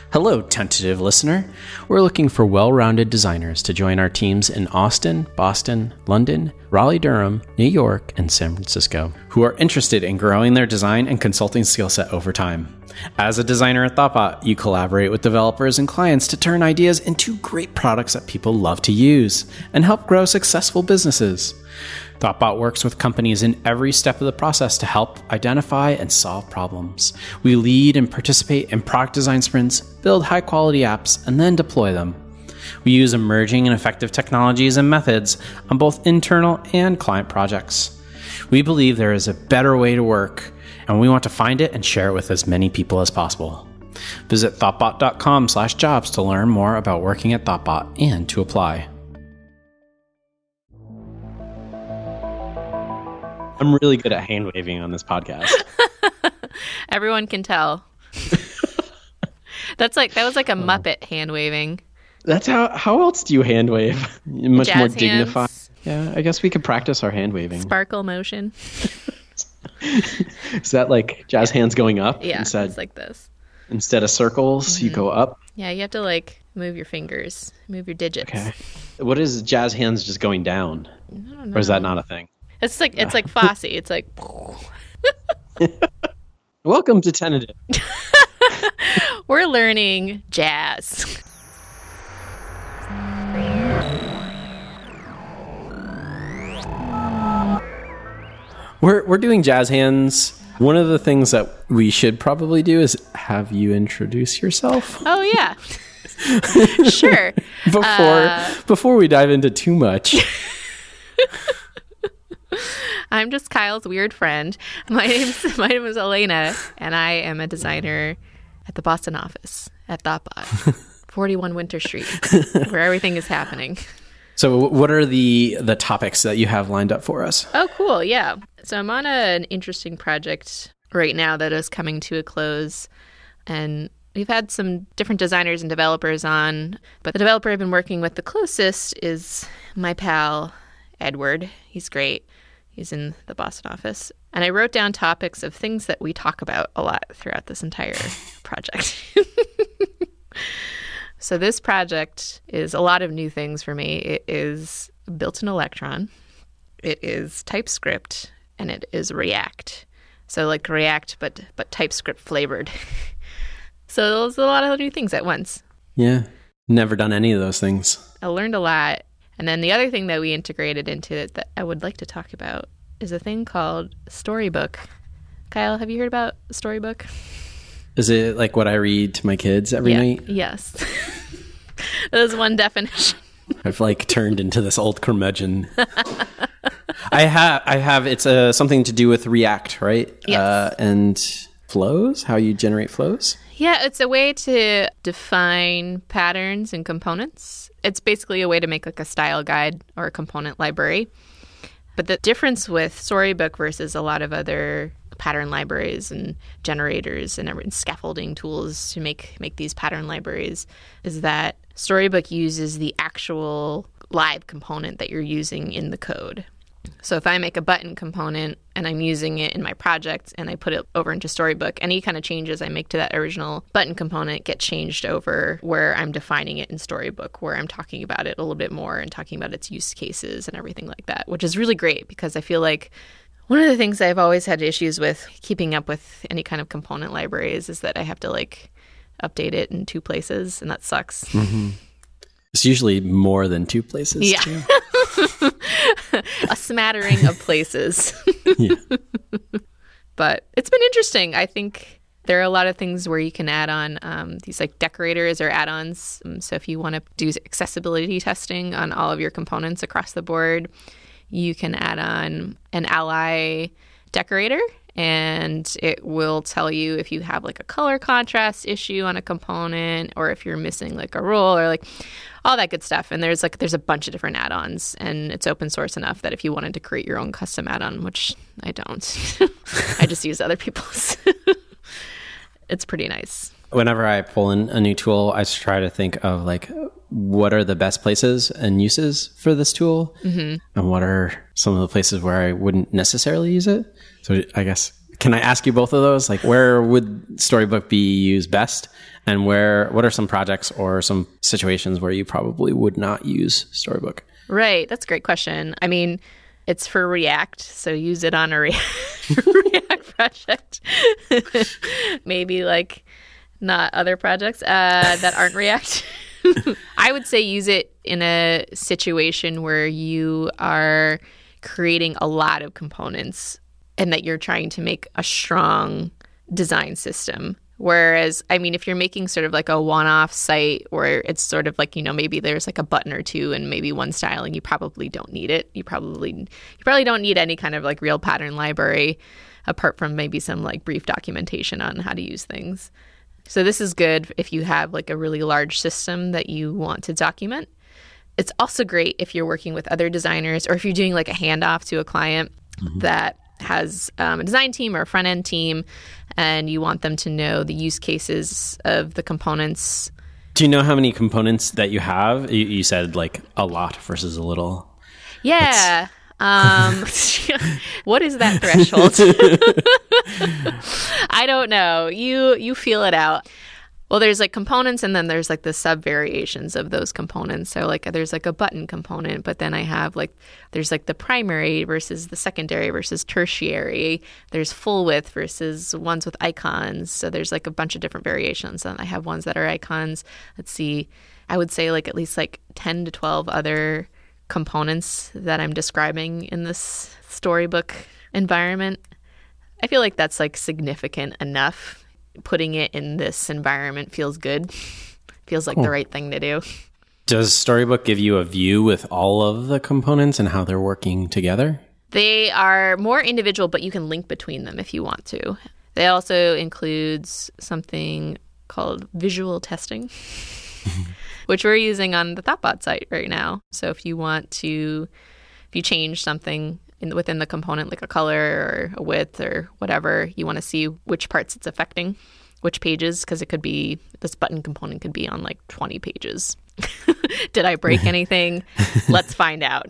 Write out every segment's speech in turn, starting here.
Hello, tentative listener. We're looking for well-rounded designers to join our teams in Austin, Boston, London, Raleigh-Durham, New York, and San Francisco, who are interested in growing their design and consulting skill set over time. As a designer at Thoughtbot, you collaborate with developers and clients to turn ideas into great products that people love to use and help grow successful businesses. Thoughtbot works with companies in every step of the process to help identify and solve problems. We lead and participate in product design sprints, build high-quality apps, and then deploy them. We use emerging and effective technologies and methods on both internal and client projects. We believe there is a better way to work, and we want to find it and share it with as many people as possible. Visit thoughtbot.com/jobs to learn more about working at Thoughtbot and to apply. I'm really good at hand waving on this podcast. Everyone can tell. That was like a Muppet hand waving. That's how else do you hand wave? Much Jazz more dignified. hands. Yeah, I guess we could practice our hand waving. Sparkle motion. Is that like jazz hands going up? Yeah, it's like this. Instead of circles, you go up? Yeah, you have to like move your fingers, move your digits. Okay. What is jazz hands just going down? I don't know. Or is that not a thing? It's like Fosse. It's like Welcome to Tentative. we're learning jazz. We're doing jazz hands. One of the things that we should probably do is have you introduce yourself. Oh yeah. Sure. Before we dive into too much. I'm just Kyle's weird friend. My name is Elena, and I am a designer at the Boston office at Thoughtbot, 41 Winter Street, where everything is happening. So what are the topics that you have lined up for us? Oh, cool. Yeah. So I'm on an interesting project right now that is coming to a close, and we've had some different designers and developers on, but the developer I've been working with the closest is my pal, Edward. He's great. He's in the Boston office. And I wrote down topics of things that we talk about a lot throughout this entire project. So this project is a lot of new things for me. It is built in Electron. It is TypeScript, and it is React. So like React, but TypeScript flavored. So there's a lot of new things at once. Yeah. Never done any of those things. I learned a lot. And then the other thing that we integrated into it that I would like to talk about is a thing called Storybook. Kyle, have you heard about Storybook? Is it like what I read to my kids every night? Yes. That is one definition. I've like turned into this old curmudgeon. I have. It's something to do with React, right? Yes. And flows, how you generate flows. Yeah, it's a way to define patterns and components. It's basically a way to make like a style guide or a component library. But the difference with Storybook versus a lot of other pattern libraries and generators and scaffolding tools to make these pattern libraries is that Storybook uses the actual live component that you're using in the code. So if I make a button component and I'm using it in my project and I put it over into Storybook, any kind of changes I make to that original button component get changed over where I'm defining it in Storybook, where I'm talking about it a little bit more and talking about its use cases and everything like that, which is really great because I feel like one of the things I've always had issues with keeping up with any kind of component libraries is that I have to like update it in two places, and that sucks. Mm-hmm. It's usually more than two places. Yeah. Too. A smattering of places. Yeah. But it's been interesting. I think there are a lot of things where you can add on these like decorators or add-ons. So if you want to do accessibility testing on all of your components across the board, you can add on an ally decorator, and it will tell you if you have like a color contrast issue on a component or if you're missing like a role or like all that good stuff. And there's a bunch of different add-ons, and it's open source enough that if you wanted to create your own custom add-on, which I don't, I just use other people's. It's pretty nice. Whenever I pull in a new tool, I try to think of like, what are the best places and uses for this tool? Mm-hmm. And what are some of the places where I wouldn't necessarily use it? So I guess Can I ask you both of those? Like, where would Storybook be used best? And what are some projects or some situations where you probably would not use Storybook? Right. That's a great question. I mean, it's for React, so use it on a React project. Maybe like not other projects that aren't React. I would say use it in a situation where you are creating a lot of components and that you're trying to make a strong design system. Whereas, I mean, if you're making sort of like a one-off site where it's sort of like, maybe there's like a button or two and maybe one styling, you probably don't need it. You probably don't need any kind of like real pattern library apart from maybe some like brief documentation on how to use things. So this is good if you have like a really large system that you want to document. It's also great if you're working with other designers or if you're doing like a handoff to a client that has a design team or a front-end team and you want them to know the use cases of the components. Do you know how many components that you have? You said like a lot versus a little. Yeah. What is that threshold? I don't know. You feel it out. Well, there's like components and then there's like the sub variations of those components. So like there's like a button component, but then I have like, there's like the primary versus the secondary versus tertiary. There's full width versus ones with icons. So there's like a bunch of different variations. And I have ones that are icons. Let's see. I would say like at least like 10 to 12 other components that I'm describing in this Storybook environment. I feel like that's like significant enough. Putting it in this environment feels good. Feels like the right thing to do. Does Storybook give you a view with all of the components and how they're working together? They are more individual, but you can link between them if you want to. They also includes something called visual testing, which we're using on the Thoughtbot site right now. So if you change something within the component, like a color or a width or whatever, you want to see which parts it's affecting, which pages, because it could be, this button component could be on like 20 pages. Did I break anything? Let's find out.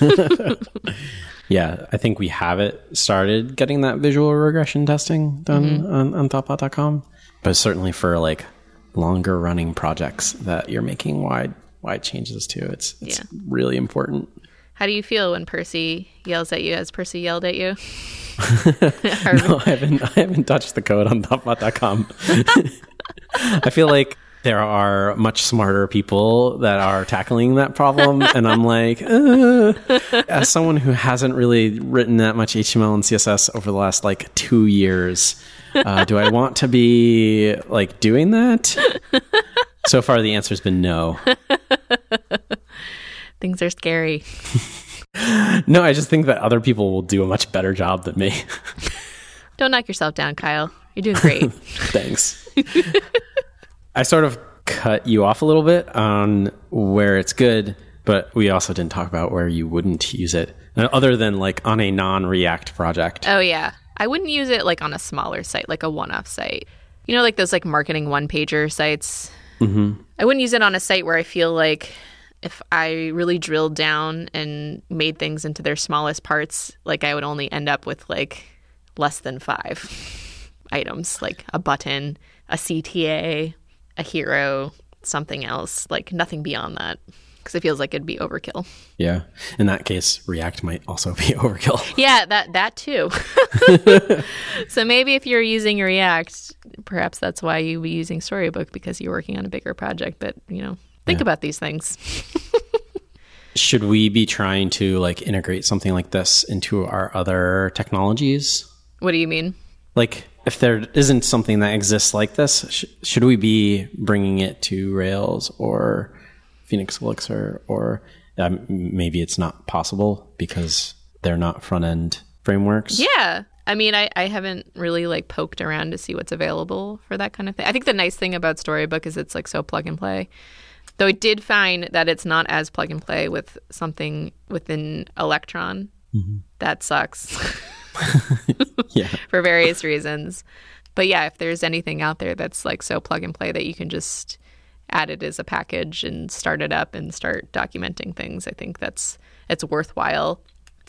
Yeah, I think we have it started getting that visual regression testing done on Thoughtbot.com. But certainly for like longer running projects that you're making wide changes to, it's really important. How do you feel when Percy yells at you? Has Percy yelled at you? No, I haven't touched the code on Thoughtbot.com. I feel like there are much smarter people that are tackling that problem. And I'm like, as someone who hasn't really written that much HTML and CSS over the last like 2 years, do I want to be like doing that? So far, the answer's been no. Things are scary. No, I just think that other people will do a much better job than me. Don't knock yourself down, Kyle. You're doing great. Thanks. I sort of cut you off a little bit on where it's good, but we also didn't talk about where you wouldn't use it, other than like on a non-React project. Oh, yeah. I wouldn't use it like on a smaller site, like a one-off site. You know, like those like marketing one-pager sites? Mm-hmm. I wouldn't use it on a site where I feel like if I really drilled down and made things into their smallest parts, like I would only end up with like less than 5 items, like a button, a CTA, a hero, something else, like nothing beyond that, because it feels like it'd be overkill. Yeah. In that case, React might also be overkill. Yeah, that too. So maybe if you're using React, perhaps that's why you'd be using Storybook, because you're working on a bigger project. But, think about these things. Should we be trying to like integrate something like this into our other technologies? What do you mean? Like if there isn't something that exists like this, should we be bringing it to Rails or Phoenix Elixir, or maybe it's not possible because they're not front-end frameworks? Yeah. I mean, I haven't really like poked around to see what's available for that kind of thing. I think the nice thing about Storybook is it's like so plug and play. Though I did find that it's not as plug and play with something within Electron. Mm-hmm. That sucks. Yeah. For various reasons. But yeah, if there's anything out there that's like so plug and play that you can just add it as a package and start it up and start documenting things, I think it's worthwhile.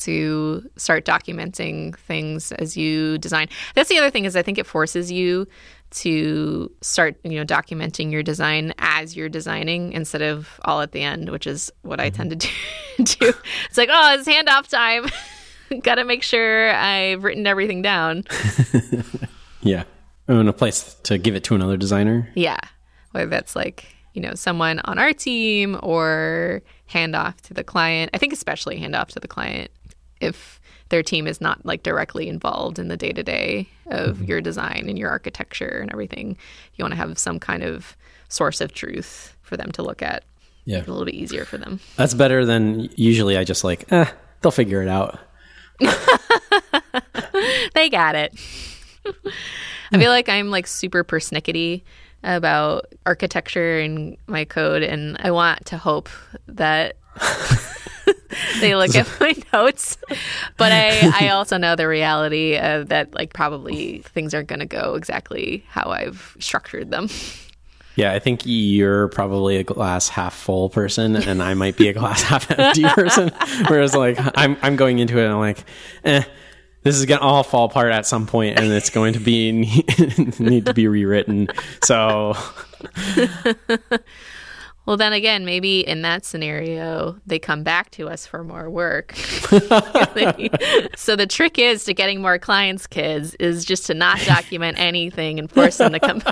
to start documenting things as you design. That's the other thing, is I think it forces you to start, documenting your design as you're designing instead of all at the end, which is what I tend to do. It's like, oh, it's handoff time. Got to make sure I've written everything down. Yeah. In a place to give it to another designer. Yeah. Whether that's like, someone on our team or hand off to the client. I think especially hand off to the client if their team is not like directly involved in the day-to-day of your design and your architecture and everything. You want to have some kind of source of truth for them to look at. Yeah. It's a little bit easier for them. That's better than usually I just like, they'll figure it out. They got it. I feel like I'm like super persnickety about architecture and my code, and I want to hope that they look at my notes. But I also know the reality of that, like, probably things aren't going to go exactly how I've structured them. Yeah, I think you're probably a glass half full person, and I might be a glass half empty person. Whereas, like, I'm going into it and I'm like, this is gonna all fall apart at some point, and it's going to be need to be rewritten. So, well, then again, maybe in that scenario, they come back to us for more work. So the trick is to getting more clients, kids, is just to not document anything and force them to come.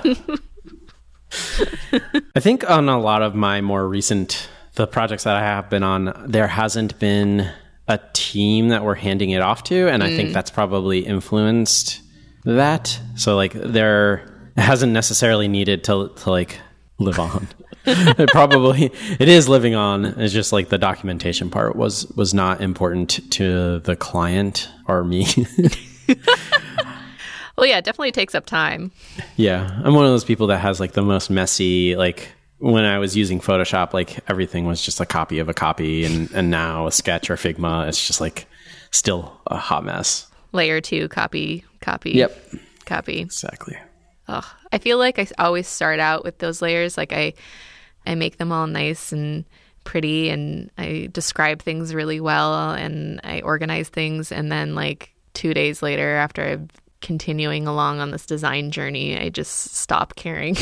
I think on a lot of my more recent, the projects that I have been on, there hasn't been a team that we're handing it off to. And I think that's probably influenced that. So like it hasn't necessarily needed to like live on. It is living on. It's just like the documentation part was not important to the client or me. Well, yeah, it definitely takes up time. Yeah. I'm one of those people that has like the most messy, like when I was using Photoshop, like everything was just a copy of a copy. And now a Sketch or Figma, it's just like still a hot mess. Layer 2, copy. Yep. Copy. Exactly. Ugh. I feel like I always start out with those layers. Like I make them all nice and pretty, and I describe things really well, and I organize things. And then like 2 days later, after I'm continuing along on this design journey, I just stop caring.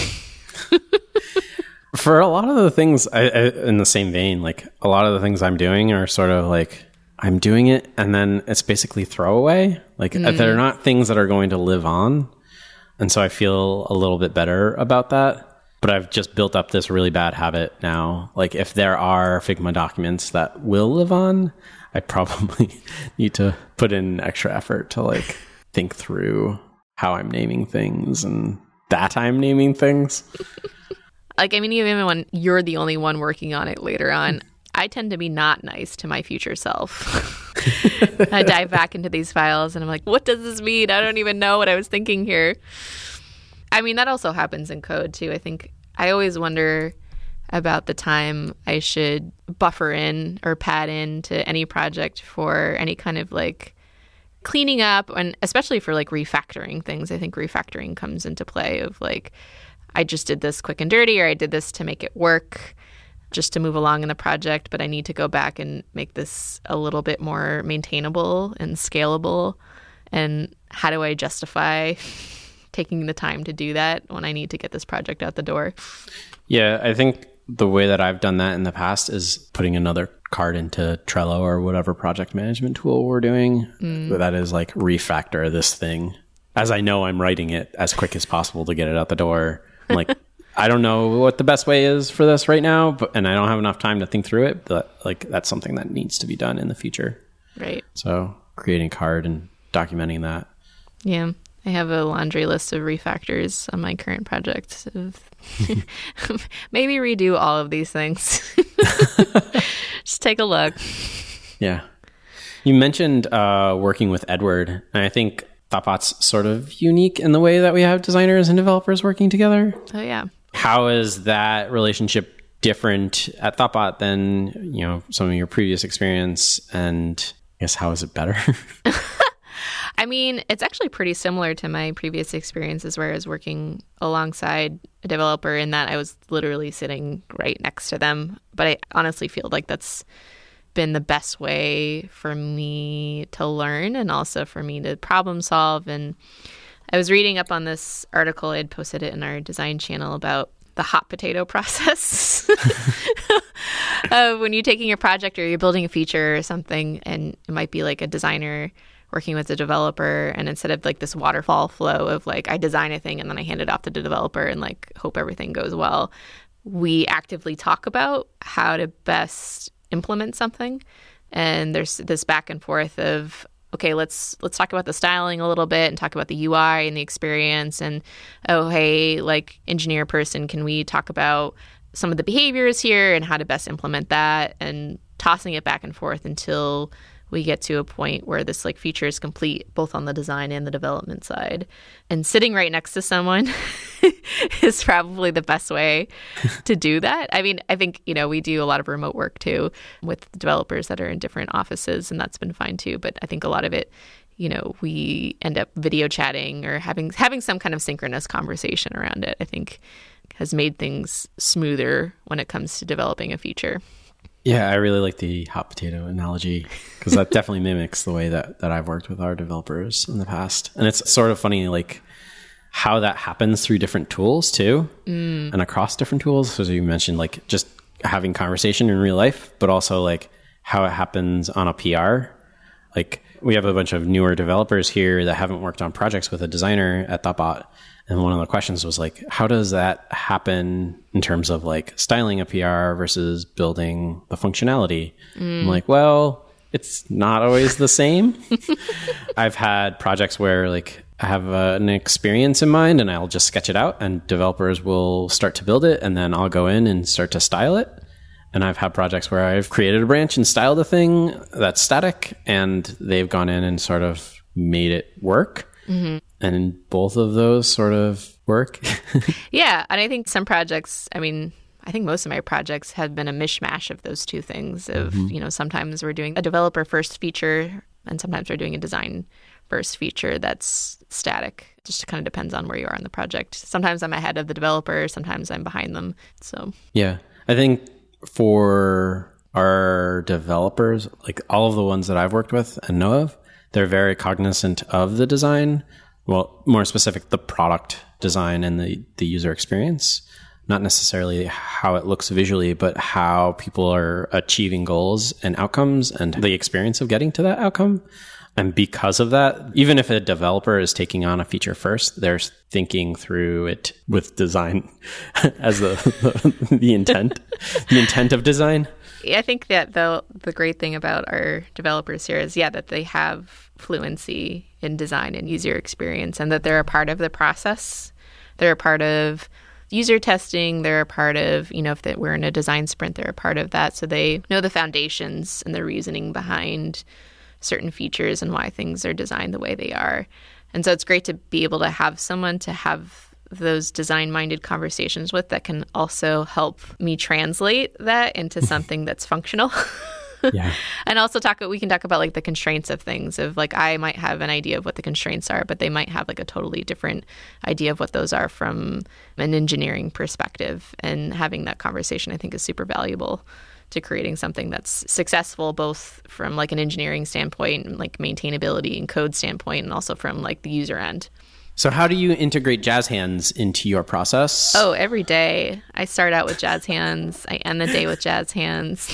For a lot of the things, I, in the same vein, like a lot of the things I'm doing are sort of like I'm doing it and then it's basically throwaway. Like they're not things that are going to live on. And so I feel a little bit better about that. But I've just built up this really bad habit now. Like if there are Figma documents that will live on, I probably need to put in extra effort to like think through how I'm naming things and that I'm naming things. Like, I mean, even when you're the only one working on it later on, I tend to be not nice to my future self. I dive back into these files and I'm like, what does this mean? I don't even know what I was thinking here. I mean, that also happens in code too. I think I always wonder about the time I should buffer in or pad in to any project for any kind of like cleaning up, and especially for like refactoring things. I think refactoring comes into play of like, I just did this quick and dirty, or I did this to make it work just to move along in the project, but I need to go back and make this a little bit more maintainable and scalable. And how do I justify taking the time to do that when I need to get this project out the door? Yeah, I think the way that I've done that in the past is putting another card into Trello or whatever project management tool we're doing. That is like refactor this thing. As I know I'm writing it as quick as possible to get it out the door. I'm like, I don't know what the best way is for this right now, and I don't have enough time to think through it, but like that's something that needs to be done in the future. Right. So creating a card and documenting that. Yeah. I have a laundry list of refactors on my current project. Maybe redo all of these things. Just take a look. Yeah. You mentioned working with Edward, and I think Thoughtbot's sort of unique in the way that we have designers and developers working together. Oh, yeah. How is that relationship different at Thoughtbot than, you know, some of your previous experience? And I guess how is it better? I mean, it's actually pretty similar to my previous experiences where I was working alongside a developer in that I was literally sitting right next to them. But I honestly feel like that's been the best way for me to learn and also for me to problem solve. And I was reading up on this article. I'd posted it in our design channel about the hot potato process. When you're taking a project or you're building a feature or something, and it might be like a designer working with a developer, and instead of like this waterfall flow of like I design a thing and then I hand it off to the developer and like hope everything goes well, we actively talk about how to best implement something. And there's this back and forth of, okay, let's talk about the styling a little bit and talk about the UI and the experience. And, oh, hey, like engineer person, can we talk about some of the behaviors here and how to best implement that? And tossing it back and forth until we get to a point where this like feature is complete, both on the design and the development side. And sitting right next to someone is probably the best way to do that. I mean, I think, we do a lot of remote work too with developers that are in different offices, and that's been fine too. But I think a lot of it, we end up video chatting or having some kind of synchronous conversation around it, I think has made things smoother when it comes to developing a feature. Yeah, I really like the hot potato analogy because that definitely mimics the way that I've worked with our developers in the past. And it's sort of funny, like how that happens through different tools too, and across different tools. So as you mentioned, like just having conversation in real life, but also like how it happens on a PR. Like we have a bunch of newer developers here that haven't worked on projects with a designer at Thoughtbot. And one of the questions was like, how does that happen in terms of like styling a PR versus building the functionality? I'm like, well, it's not always the same. I've had projects where like I have an experience in mind and I'll just sketch it out and developers will start to build it and then I'll go in and start to style it. And I've had projects where I've created a branch and styled a thing that's static and they've gone in and sort of made it work. Mm-hmm. And both of those sort of work. Yeah. And I think some projects, I think most of my projects have been a mishmash of those two things of, sometimes we're doing a developer first feature and sometimes we're doing a design first feature that's static. It just kind of depends on where you are in the project. Sometimes I'm ahead of the developer, sometimes I'm behind them. So yeah, I think for our developers, like all of the ones that I've worked with and know of, they're very cognizant of the design. Well, more specific, the product design and the user experience, not necessarily how it looks visually, but how people are achieving goals and outcomes and the experience of getting to that outcome. And because of that, even if a developer is taking on a feature first, they're thinking through it with design as the intent, the intent of design. I think that the great thing about our developers here is, that they have fluency in design and user experience and that they're a part of the process. They're a part of user testing. They're a part of, if we're in a design sprint, they're a part of that. So they know the foundations and the reasoning behind certain features and why things are designed the way they are. And so it's great to be able to have someone to have those design-minded conversations with that can also help me translate that into something that's functional. Yeah. And also we can talk about like the constraints of things of like I might have an idea of what the constraints are, but they might have like a totally different idea of what those are from an engineering perspective. And having that conversation I think is super valuable to creating something that's successful both from like an engineering standpoint and like maintainability and code standpoint and also from like the user end. So how do you integrate Jazz Hands into your process? Oh, every day. I start out with Jazz Hands. I end the day with Jazz Hands.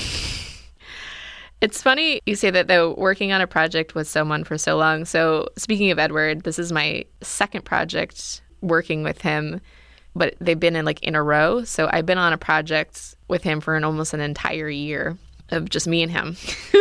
It's funny you say that, though, working on a project with someone for so long. So speaking of Edward, this is my second project working with him, but they've been in a row. So I've been on a project with him for almost an entire year of just me and him.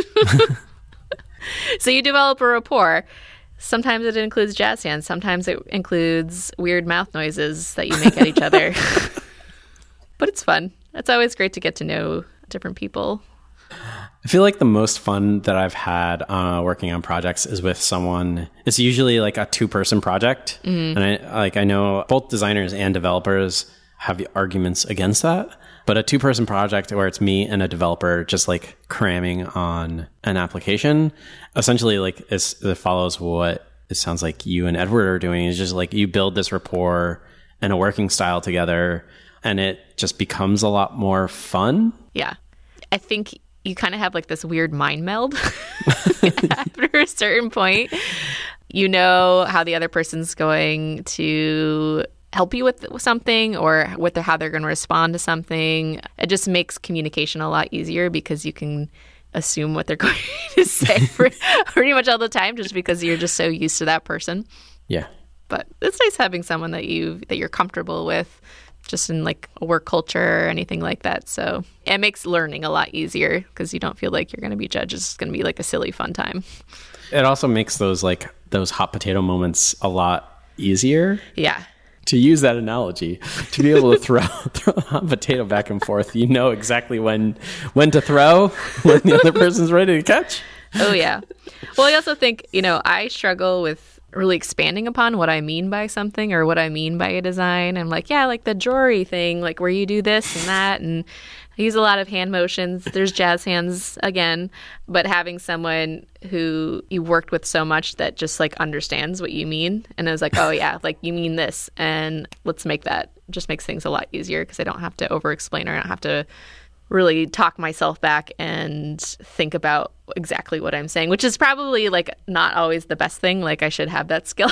So you develop a rapport. Sometimes it includes jazz hands. Sometimes it includes weird mouth noises that you make at each other. But it's fun. It's always great to get to know different people. I feel like the most fun that I've had working on projects is with someone. It's usually like a two-person project. Mm-hmm. And I know both designers and developers have arguments against that. But a two-person project where it's me and a developer just like cramming on an application, essentially like it follows what it sounds like you and Edward are doing. Is just like you build this rapport and a working style together, and it just becomes a lot more fun. Yeah. I think you kind of have like this weird mind meld after a certain point. You know how the other person's going to help you with something or how they're going to respond to something. It just makes communication a lot easier because you can assume what they're going to say pretty much all the time just because you're just so used to that person. Yeah. But it's nice having someone that you're comfortable with just in like a work culture or anything like that. So it makes learning a lot easier because you don't feel like you're going to be judged. It's going to be like a silly fun time. It also makes those hot potato moments a lot easier. Yeah. To use that analogy, to be able to throw a hot potato back and forth, you know exactly when to throw, when the other person's ready to catch. Oh, yeah. Well, I also think, I struggle with really expanding upon what I mean by something or what I mean by a design. I'm like, yeah, like the jewelry thing, like where you do this and that. And I use a lot of hand motions. There's jazz hands again, but having someone who you worked with so much that just like understands what you mean. And I was like, oh yeah, like you mean this and let's make that. It just makes things a lot easier because I don't have to over explain or I don't have to really talk myself back and think about exactly what I'm saying, which is probably like not always the best thing. Like I should have that skill,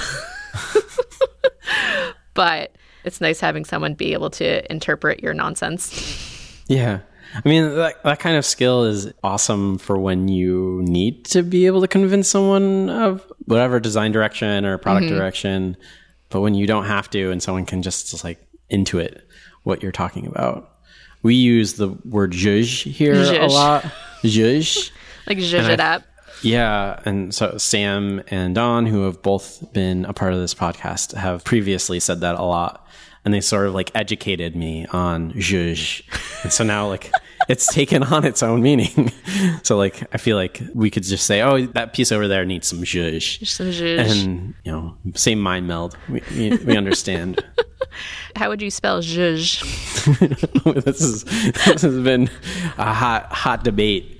but it's nice having someone be able to interpret your nonsense. Yeah. I mean, that kind of skill is awesome for when you need to be able to convince someone of whatever design direction or product direction, but when you don't have to and someone can just like intuit what you're talking about. We use the word zhuzh here a lot. Zhuzh. Like zhuzh it up. Yeah. And so Sam and Dawn, who have both been a part of this podcast, have previously said that a lot. And they sort of like educated me on zhuzh. And so now like it's taken on its own meaning. So like I feel like we could just say, oh, that piece over there needs some zhuzh. Some zhuzh. And, same mind meld. We understand. How would you spell zhuzh? This has been a hot debate.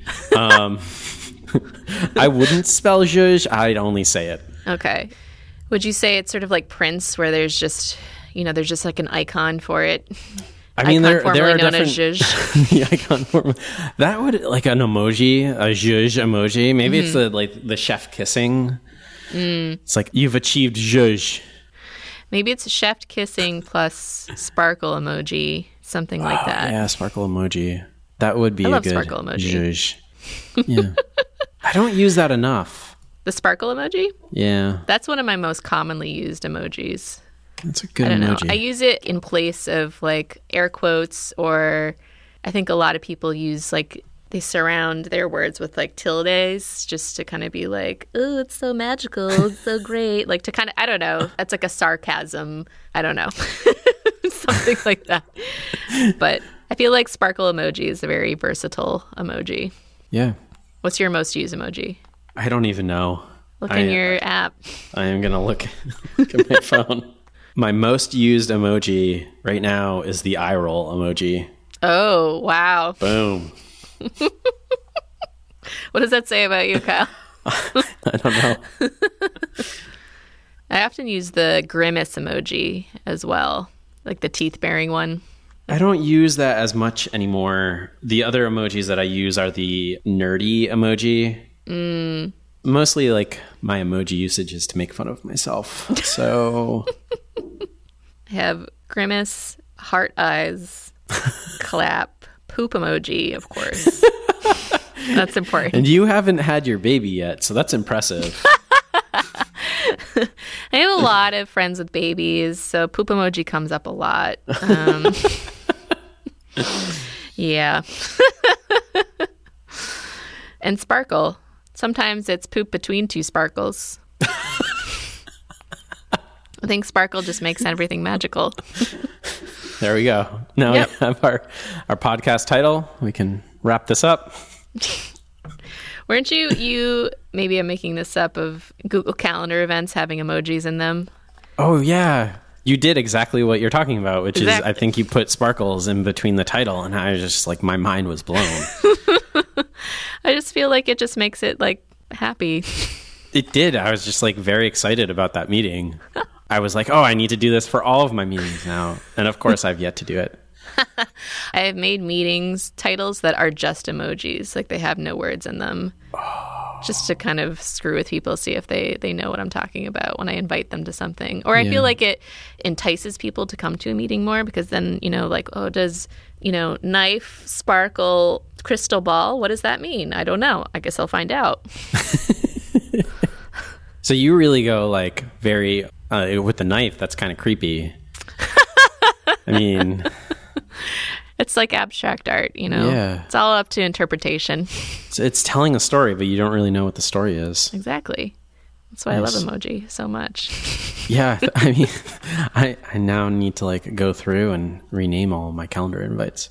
I wouldn't spell zhuzh. I'd only say it. Okay. Would you say it's sort of like Prince where there's just... there's just like an icon for it. I mean, there are known different as zhuzh. the icon form. That would like an emoji, a zhuzh emoji. Maybe it's the chef kissing. It's like you've achieved zhuzh. Maybe it's chef kissing plus sparkle emoji, something like that. Yeah, sparkle emoji. That would be I a love good sparkle emoji. Zhuzh. Yeah, I don't use that enough. The sparkle emoji? Yeah, that's one of my most commonly used emojis. That's a good emoji. I don't know. I use it in place of like air quotes, or I think a lot of people use like they surround their words with like tildes just to kind of be like, oh, it's so magical, it's so great. Like to kind of, I don't know. That's like a sarcasm. I don't know. Something like that. But I feel like sparkle emoji is a very versatile emoji. Yeah. What's your most used emoji? I don't even know. Look in your app. I am going to look at my phone. My most used emoji right now is the eye roll emoji. Oh, wow. Boom. What does that say about you, Kyle? I don't know. I often use the grimace emoji as well, like the teeth-bearing one. I don't use that as much anymore. The other emojis that I use are the nerdy emoji. Mostly like my emoji usage is to make fun of myself. So I have grimace, heart eyes, clap, poop emoji, of course. That's important. And you haven't had your baby yet, so that's impressive. I have a lot of friends with babies, so poop emoji comes up a lot. Yeah. And sparkle. Sometimes it's poop between two sparkles. I think sparkle just makes everything magical. There we go. Now we have our podcast title. We can wrap this up. Weren't you maybe I'm making this up, of Google Calendar events having emojis in them? Oh, yeah. You did exactly what you're talking about, which is I think you put sparkles in between the title, and I was just like, my mind was blown. I just feel like it just makes it like happy. It did. I was just like very excited about that meeting. I was like, oh, I need to do this for all of my meetings now. And of course, I've yet to do it. I have made meetings titles that are just emojis, like they have no words in them, just to kind of screw with people, see if they know what I'm talking about when I invite them to something. Or I feel like it entices people to come to a meeting more, because then, like, oh, does, knife, sparkle, crystal ball, what does that mean? I don't know. I guess I'll find out. So you really go like very, with the knife, that's kind of creepy. I mean... It's like abstract art, Yeah. It's all up to interpretation. It's telling a story, but you don't really know what the story is. Exactly. That's why I love emoji so much. Yeah. I mean, I now need to like go through and rename all of my calendar invites.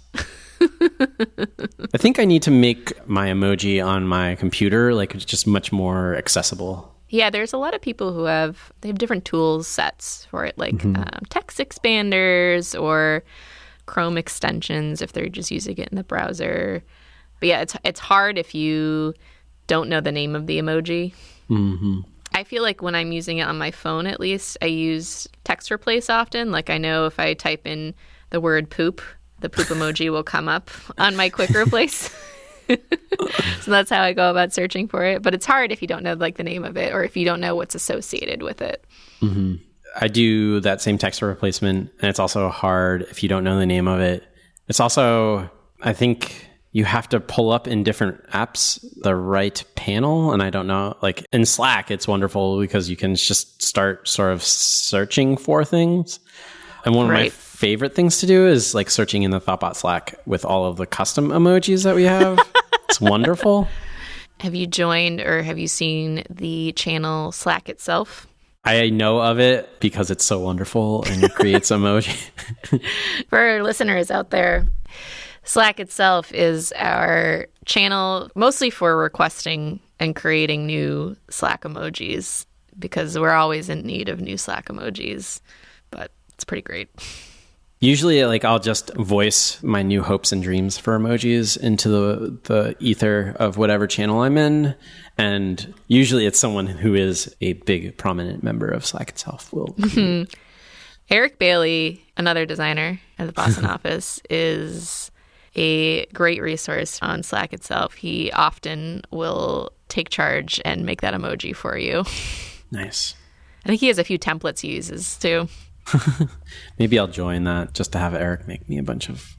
I think I need to make my emoji on my computer like just much more accessible. Yeah, there's a lot of people who have different tools sets for it, like text expanders or Chrome extensions if they're just using it in the browser. But yeah, it's hard if you don't know the name of the emoji. Mm-hmm. I feel like when I'm using it on my phone, at least, I use text replace often. Like I know if I type in the word poop, the poop emoji will come up on my quick replace. So that's how I go about searching for it. But it's hard if you don't know like the name of it, or if you don't know what's associated with it. Mm-hmm. I do that same text replacement, and it's also hard if you don't know the name of it. It's also, I think you have to pull up in different apps the right panel, and I don't know, like in Slack, it's wonderful because you can just start sort of searching for things. And one of my favorite things to do is like searching in the Thoughtbot Slack with all of the custom emojis that we have. It's wonderful. Have you joined or have you seen the channel Slack itself? I know of it because it's so wonderful and it creates emoji. For our listeners out there, Slack itself is our channel mostly for requesting and creating new Slack emojis, because we're always in need of new Slack emojis, but it's pretty great. Usually, like, I'll just voice my new hopes and dreams for emojis into the ether of whatever channel I'm in. And usually it's someone who is a big, prominent member of Slack itself. Eric Bailey, another designer at the Boston office, is a great resource on Slack itself. He often will take charge and make that emoji for you. Nice. I think he has a few templates he uses, too. Maybe I'll join that just to have Eric make me a bunch of...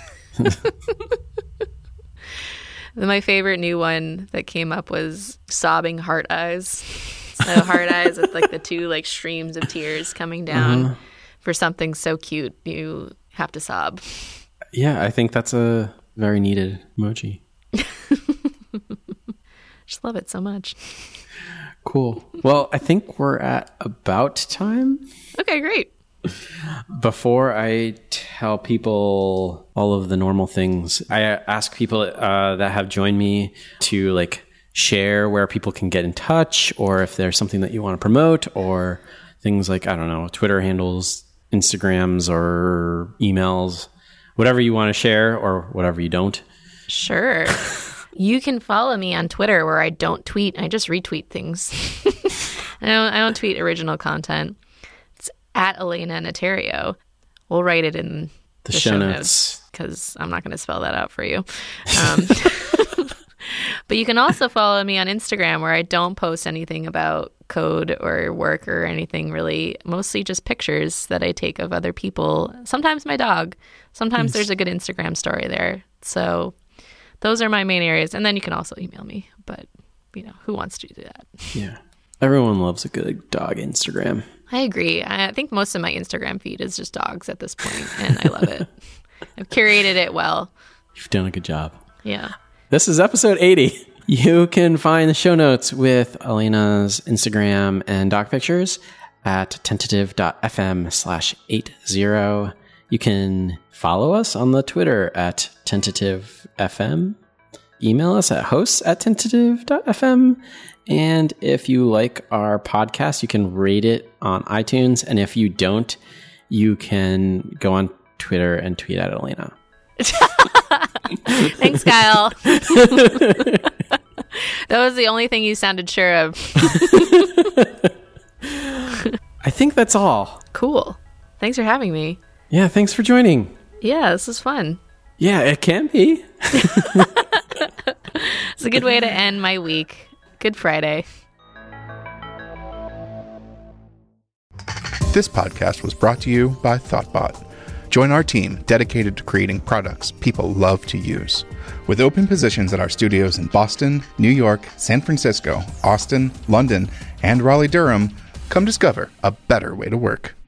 My favorite new one that came up was sobbing heart eyes. So heart eyes with like the two like streams of tears coming down for something so cute you have to sob. Yeah, I think that's a very needed emoji. Just love it so much. Cool. Well, I think we're at about time. Okay, great. Before I tell people all of the normal things, I ask people that have joined me to like share where people can get in touch, or if there's something that you want to promote, or things like, I don't know, Twitter handles, Instagrams, or emails, whatever you want to share or whatever you don't. Sure. You can follow me on Twitter, where I don't tweet. I just retweet things. I don't tweet original content. It's at Elena Notario. We'll write it in the show notes because I'm not going to spell that out for you. But you can also follow me on Instagram, where I don't post anything about code or work or anything really, mostly just pictures that I take of other people. Sometimes my dog. Sometimes there's a good Instagram story there. So those are my main areas. And then you can also email me. But, who wants to do that? Yeah. Everyone loves a good dog Instagram. I agree. I think most of my Instagram feed is just dogs at this point, and I love it. I've curated it well. You've done a good job. Yeah. This is episode 80. You can find the show notes with Elena's Instagram and dog pictures at tentative.fm/80. You can follow us on the Twitter at tentativefm. Email us at hosts@tentative.fm. And if you like our podcast, you can rate it on iTunes. And if you don't, you can go on Twitter and tweet at Elena. Thanks, Kyle. That was the only thing you sounded sure of. I think that's all. Cool. Thanks for having me. Yeah, thanks for joining. Yeah, this is fun. Yeah, it can be. It's a good way to end my week. Good Friday. This podcast was brought to you by Thoughtbot. Join our team dedicated to creating products people love to use. With open positions at our studios in Boston, New York, San Francisco, Austin, London, and Raleigh-Durham, come discover a better way to work.